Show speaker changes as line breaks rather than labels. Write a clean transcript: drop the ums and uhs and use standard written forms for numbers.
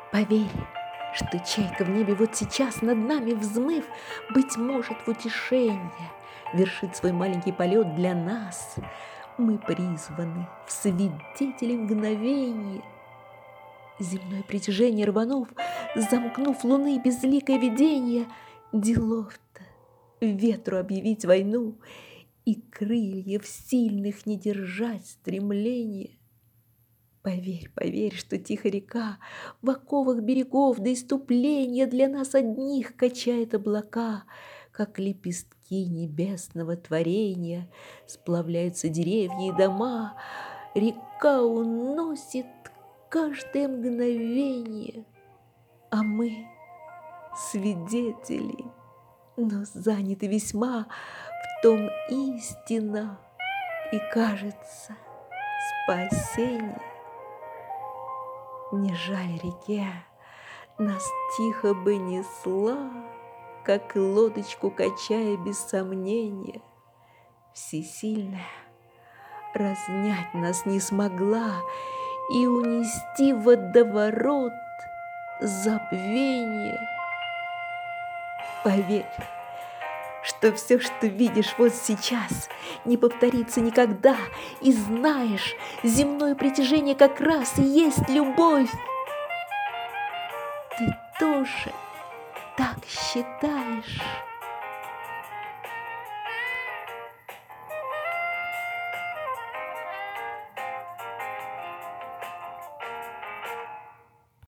Поверь, что чайка в небе вот сейчас над нами взмыв, быть может, в утешение вершит свой маленький полет для нас. Мы призваны в свидетели мгновения. Земное притяжение рванув, замкнув луны безликое видение, делов-то ветру объявить войну и крыльев сильных не держать стремление. Поверь, поверь, что тихая река в оковах берегов до исступления для нас одних качает облака, как лепестки небесного творения сплавляются деревья и дома. Река уносит каждое мгновение, а мы свидетели, но заняты весьма в том истина и, кажется, спасение. Не жаль реке, нас тихо бы несла, как лодочку качая без сомнения. Всесильная разнять нас не смогла и унести в водоворот забвения. Поверь, что все, что видишь вот сейчас, не повторится никогда, и знаешь, земное притяжение как раз и есть любовь. Ты тоже так считаешь?